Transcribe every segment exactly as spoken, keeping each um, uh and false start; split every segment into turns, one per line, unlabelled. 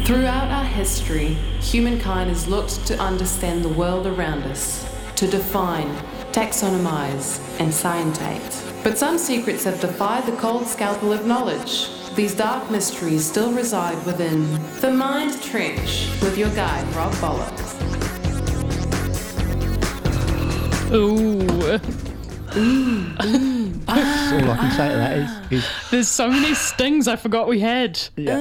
Throughout our history, humankind has looked to understand the world around us, to define, taxonomize, and scientate. But some secrets have defied the cold scalpel of knowledge. These dark mysteries still reside within the Mind Trench with your guide, Rob Bullock.
Ooh.
That's all I can say to that is, is
There's so many stings I forgot we had.
yeah.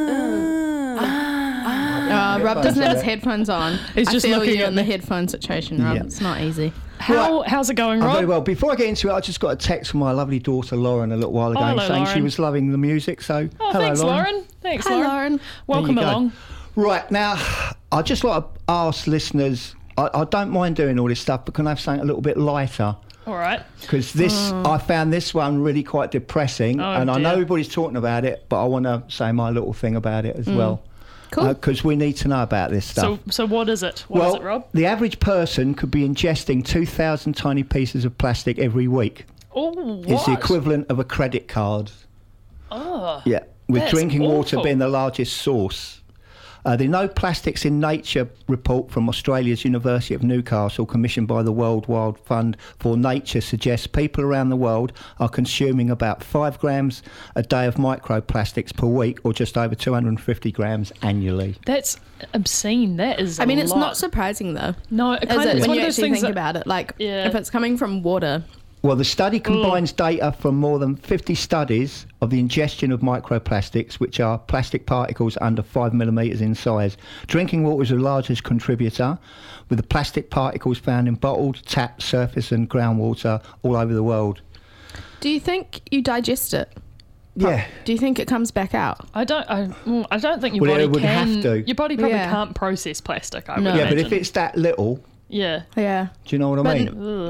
Uh, Rob doesn't have his
Headphones
headphones on.
He's
I
just
feel
looking
you
at
in the
me.
headphone situation, Rob.
Yeah.
It's not easy.
How how's it going,
I'm
Rob?
very well. Before I get into it, I just got a text from my lovely daughter Lauren a little while ago
Oh, hello,
saying she
Lauren.
was loving the music. So,
Oh,
hello,
thanks,
Lauren.
Lauren. Thanks,
Hi,
Lauren.
Lauren.
Welcome
There you go.
along.
Right, now, I just like to ask listeners, I, I don't mind doing all this stuff, but can I have something a little bit lighter?
All right.
Because this, I found this one really quite depressing,
Oh,
and I know
dear.
everybody's talking about it, but I want to say my little thing about it as well.
Cool.
Because we need to know about this stuff.
So so what is it? What
well,
is it, Rob?
the average person could be ingesting two thousand tiny pieces of plastic every week.
Oh, what?
It's the equivalent of a credit card.
Oh.
Yeah, with
That's
drinking water
awful.
being the largest source. Uh, the No Plastics in Nature report from Australia's University of Newcastle, commissioned by the World Wild Fund for Nature, suggests people around the world are consuming about five grams a day of microplastics per week, or just over two hundred fifty grams annually.
That's obscene. That is
I mean,
a
it's
lot.
not surprising, though.
No, it
Is
kind of,
it,
it's
when
one
you
of those
actually
things
think
that,
about it? Like,
Yeah.
if it's coming from water...
Well, the study combines data from more than fifty studies of the ingestion of microplastics, which are plastic particles under five millimetres in size. Drinking water is the largest contributor, with the plastic particles found in bottled, tap, surface and groundwater all over the world.
Do you think you digest it?
Yeah.
Do you think it comes back out?
I don't. I, mm, I don't think your
Well, it
body
would
can.
have to.
Your body probably
Yeah.
can't process plastic. I
No.
would
Yeah, but
imagine.
if it's that little,
yeah.
Yeah.
do you know what I
But-
mean?
Ugh.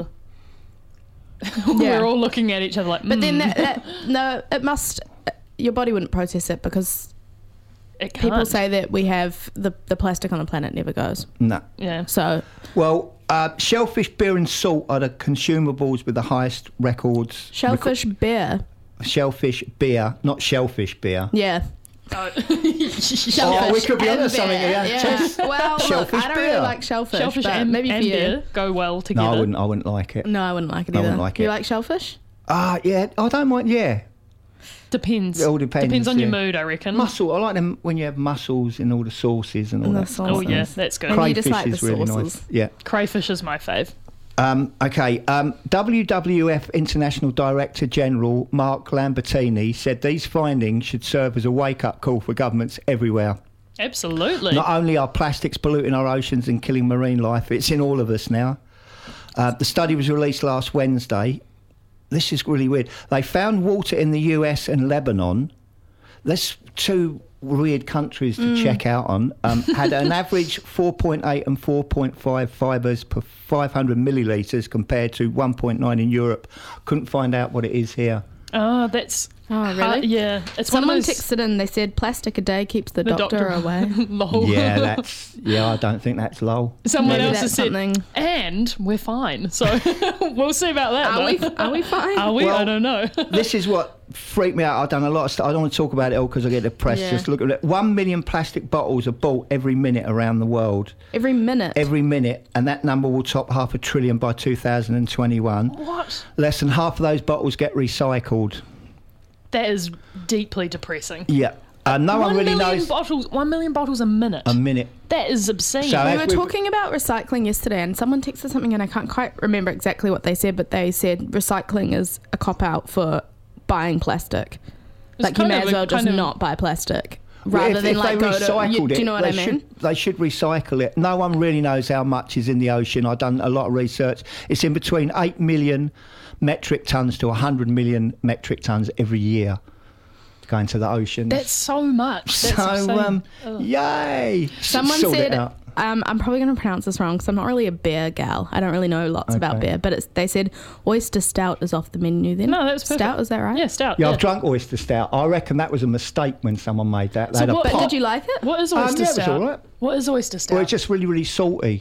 Yeah.
We're all looking at each other like.
But
mm,
then, that, that, no, it must... Your body wouldn't process it because
it can't.
people say that we have... The, the plastic on the planet never goes.
No.
Yeah.
So,
Well, uh, shellfish, beer and salt are the consumables with the highest records.
shellfish, beer.
Reco- shellfish, beer, not shellfish beer.
Yeah.
Oh, we could be
and
onto something
beer,
here.
Yeah. Well, look,
Shellfish
I don't
beer.
really like shellfish,
Shellfish
but
and,
maybe
and
for you.
beer go well together.
No, I wouldn't. I wouldn't like it.
No, I wouldn't like it
I
either.
wouldn't like
you
it.
like shellfish?
Ah, yeah. I don't mind. Yeah,
Depends.
It all depends,
Depends on your
yeah.
mood, I reckon.
mussel. I like them when you have mussels in all the sauces and all
And the
that.
sauce.
Oh yeah,
Sauces.
that's good.
And you just
Crayfish
like
is
the
really
sauces.
nice. Yeah.
Crayfish is my fave.
Um, okay. Um, W W F International Director General Mark Lambertini said these findings should serve as a wake-up call for governments everywhere.
Absolutely.
Not only are plastics polluting our oceans and killing marine life, it's in all of us now. Uh, the study was released last Wednesday. This is really weird. They found water in the U S and Lebanon. That's two weird countries to check out on. Um, had an average four point eight and four point five fibres per five hundred millilitres compared to one point nine in Europe. Couldn't find out what it is here.
Oh, that's.
Oh, really?
hard- yeah. It's
Someone
one of those.
texted in, they said plastic a day keeps the,
the
doctor, away.
Lol.
Yeah, that's yeah. I don't think that's low.
Someone
Maybe
else
that's
has said,
something-
and we're fine. So we'll see about that.
Are we,
though.
are we fine?
Are we?
Well,
I don't know.
This is what freaked me out. I've done a lot of stuff. I don't want to talk about it all because I get depressed.
Yeah.
Just look at it. One million plastic bottles are bought every minute around the world.
Every minute.
Every minute, and that number will top half a trillion by two thousand twenty-one.
What?
Less than half of those bottles get recycled.
That is deeply depressing.
Yeah. Uh, no one,
one
really
million
knows
bottles. One million bottles a minute.
a minute.
that is obscene.
So-
we
as
were
we've-
talking about recycling yesterday, and someone texted something, and I can't quite remember exactly what they said, but they said recycling is a cop-out for buying plastic.
It's
like, you
kind
may
of
as
a-
well just
kind of-
not buy plastic.
Well,
Rather
if,
than
if
like
they
go to,
recycled
you,
it,
do you know what
they
I mean?
Should, they should recycle it. No one really knows how much is in the ocean. I've done a lot of research. It's in between eight million metric tons to one hundred million metric tons every year going to the ocean.
That's so much. That's
so,
insane.
um,
Ugh.
yay.
Someone
Sort it
said,
out.
um, I'm probably going to pronounce this wrong because I'm not really a beer gal. I don't really know lots about
Okay.
beer, but it's, they said oyster stout is off the menu then.
No, that's perfect.
Stout, is that right?
Yeah, stout.
Yeah,
yeah.
I've drunk oyster stout. I reckon that was a mistake when someone made that. They
So
had a
what-
But
pot.
did you like it?
What is
Um,
oyster
yeah, it was
stout?
all right.
What is oyster stout?
Well, it's just really, really salty.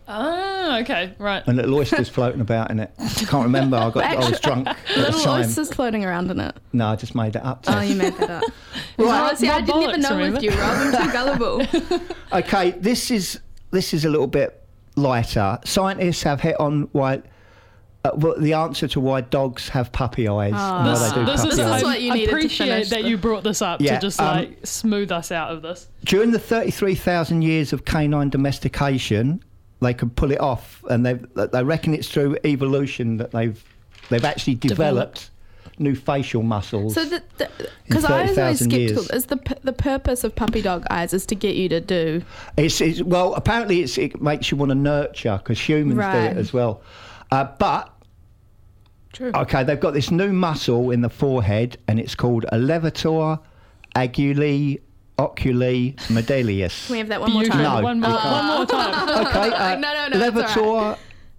Ah, okay, right.
and little oysters floating about in it. Can't remember. I got I was drunk at the
Little
time.
oysters floating around in it.
No, I just made it up.
Oh, you made that up.
Right.
Oh, see, I
Rob
didn't even
bollocks,
know
remember?
with you, Rob. I'm too gullible.
Okay, this is this is a little bit lighter. Scientists have hit on why uh, well, the answer to why dogs have puppy eyes.
Oh.
and why
This,
they do
this
puppy
is,
This is
eyes.
what you
I
needed to
appreciate
finish
that
the-
you brought this up
Yeah,
to just
um,
like smooth us out of this.
During the thirty-three thousand years of canine domestication, they could pull it off, and they they reckon it's through evolution that they've they've actually developed, new facial muscles.
So, because
In
I was always
thirty thousand
skeptical,
years.
is the p- the purpose of puppy dog eyes is to get you to do
It's, it's well, apparently it's, it makes you want to nurture because humans do
Right.
it as well. Uh, but
True.
okay, they've got this new muscle in the forehead, and it's called a levator aguli oculi medialis.
Can we have that one more
Beautiful.
time?
No,
one, more,
we can't.
one more time.
Okay, uh,
No, no, no, it's
levator
all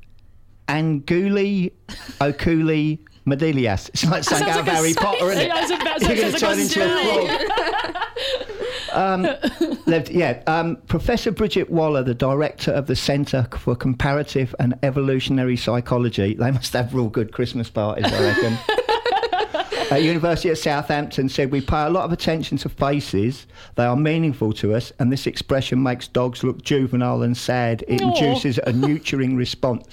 anguli oculi medialis. It's like saying
Sounds
out of
like a
Harry
snake.
Potter, isn't it?
Yeah, I was about to
You're
say,
going to
sounds
turn
like a
into a
snake.
frog. um, they've- yeah, um, Professor Bridget Waller, the director of the Centre for Comparative and Evolutionary Psychology, they must have real good Christmas parties, I reckon. At University of Southampton, said we pay a lot of attention to faces. They are meaningful to us, and this expression makes dogs look juvenile and sad. It
Aw.
induces a nurturing response.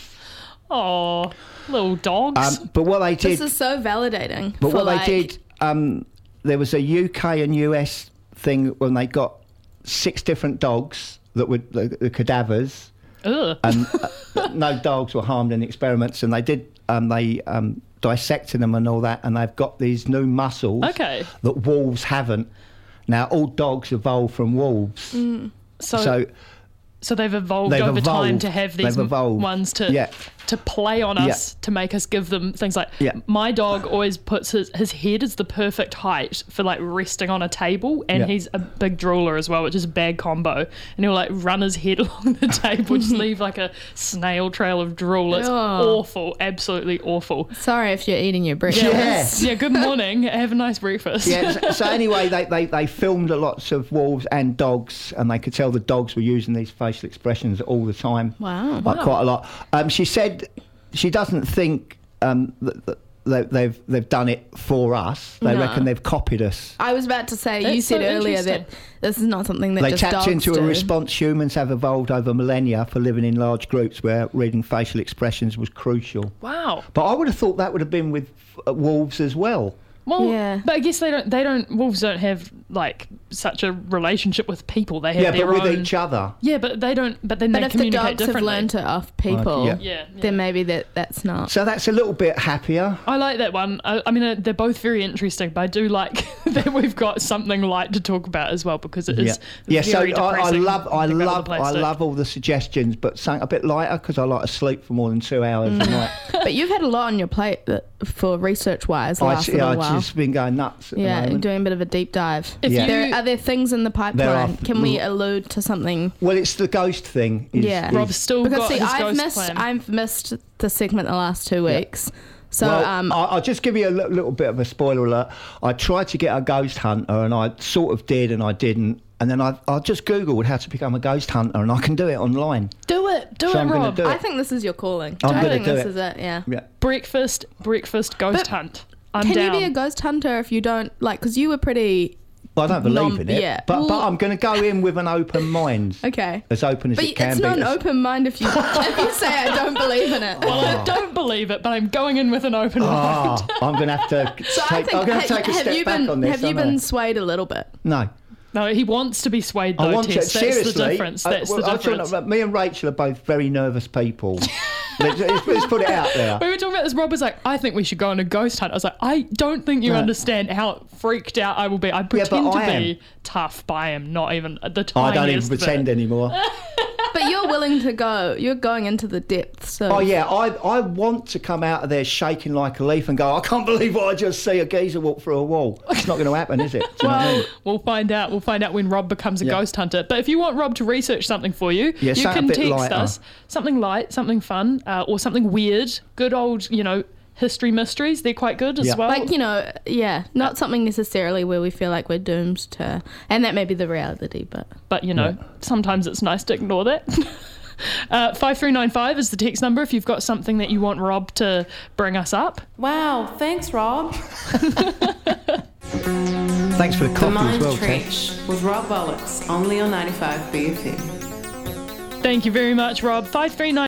Oh, little dogs.
Um, but what they did,
This is so validating.
but
for
what
like,
they did, um, there was a U K and U S thing when they got six different dogs that were the, the cadavers.
Ugh.
and uh, no dogs were harmed in the experiments, and they did um, they um, dissected them and all that, and they've got these new muscles
Okay.
that wolves haven't. Now all dogs evolve from wolves,
so,
so
so they've evolved
they've
over time
evolved.
to have these
They've evolved.
ones to
Yeah.
to play on
Yeah.
us, to make us give them things like
Yeah.
my dog always puts his his head is the perfect height for like resting on a table, and
Yeah.
he's a big drooler as well, which is a bad combo, and he'll like run his head along the table, just leave like a snail trail of drool. It's
Oh.
awful, absolutely awful.
Sorry if you're eating your breakfast.
Yeah.
Yeah, good morning, have a nice breakfast.
yeah. So, so anyway, they, they they filmed lots of wolves and dogs, and they could tell the dogs were using these facial expressions all the time.
Wow.
Like quite a lot. Um, she said she doesn't think um, that, that they, they've they've done it for us. They
No.
reckon they've copied us.
I was about to say, you
That's
said
so
earlier that
interesting.
this is not something that
They
just
tapped
dogs
into
do.
a response humans have evolved over millennia for living in large groups where reading facial expressions was crucial.
Wow.
But I would have thought that would have been with uh, wolves as well.
Well,
Yeah.
but I guess they don't. They don't. Wolves don't have like such a relationship with people. They have
Yeah,
their
but with
own.
each other.
Yeah, but they don't. But then
But
they
if the
communicate
dogs have
differently.
learned it off people,
yeah.
Yeah, yeah.
then maybe that that's not.
So that's a little bit happier.
I like that one. I, I mean, uh, they're both very interesting, but I do like that we've got something light to talk about as well, because it is
Yeah, yeah. So
very
I, I
depressing
love, I
thing about
love,
the
I
plastic.
love all the suggestions, but something a bit lighter because I like to sleep for more than two hours a night.
But you've had a lot on your plate that, for research wise the
I,
last
yeah,
little
I've
while.
just been going nuts at
Yeah,
the
and
moment.
doing a bit of a deep dive.
If
Yeah.
There,
you,
are there things in the pipeline?
are.
Can we allude to something?
Well, it's the ghost thing. Is,
Yeah.
is-
Rob's still
Because
got
see,
his
I've
ghost
missed,
plan.
I've missed the segment the last two
Yeah.
weeks. So
well,
um,
I- I'll just give you a li- little bit of a spoiler alert. I tried to get a ghost hunter, and I sort of did, and I didn't. And then I, I just googled how to become a ghost hunter, and I can do it online.
do it, do
So
it,
I'm gonna
Rob.
do it.
I think this is your calling.
I'm
I
gonna
think
do
this
it.
is it. Yeah.
Yeah.
Breakfast, breakfast, ghost
But
hunt. I'm
Can
down.
you be a ghost hunter if you don't like? Because you were pretty
Well, I don't believe
Non-
in it,
yeah.
but, but
Well-
I'm going to go in with an open mind.
okay.
As open as
But
it can
it's
be.
not an
As-
open mind if you if you say I don't believe in it.
Well, I don't believe it, but I'm going in with an open mind.
Ah, I'm going to have to
So
take,
I think
I'm going to
ha-
take a
have
step
you
back
been
on this.
have you
aren't I?
been swayed a little bit?
No.
No, he wants to be swayed though,
I want
Tess.
to.
That's
Seriously.
the difference.
I-
That's
well,
the
I was talking
difference.
about- me and Rachel are both very nervous people. let's, let's, let's put it out there.
We were talking about this. Rob was like, I think we should go on a ghost hunt. I was like, I don't think you
No.
understand how freaked out I will be. I
but
pretend to
I
be
am.
tough, but I am not even the tiniest
I don't even
bit.
pretend anymore.
But you're willing to go. You're going into the depths. Of,
Oh yeah, I I want to come out of there shaking like a leaf and go, I can't believe what I just see, a geezer walk through a wall. It's not going to happen, is it? Do you know what I mean?
We'll find out. We'll find out when Rob becomes a
Yeah.
ghost hunter. But if you want Rob to research something for you,
Yeah,
you
something
can
a bit
text
lighter.
us something light, something fun, uh, or something weird. Good old, you know, history mysteries. They're quite good as
Yeah.
well.
Like, you know, yeah, not something necessarily where we feel like we're doomed to, and that may be the reality, but
but you know,
Yeah.
sometimes it's nice to ignore that. Uh, five three nine five is the text number if you've got something that you want Rob to bring us up.
Wow, thanks, Rob.
Thanks for the
The
coffee as
Mind
well, Ted.
Trench with Rob Bollocks, only on ninety-five B F M.
Thank you very much, Rob. five three nine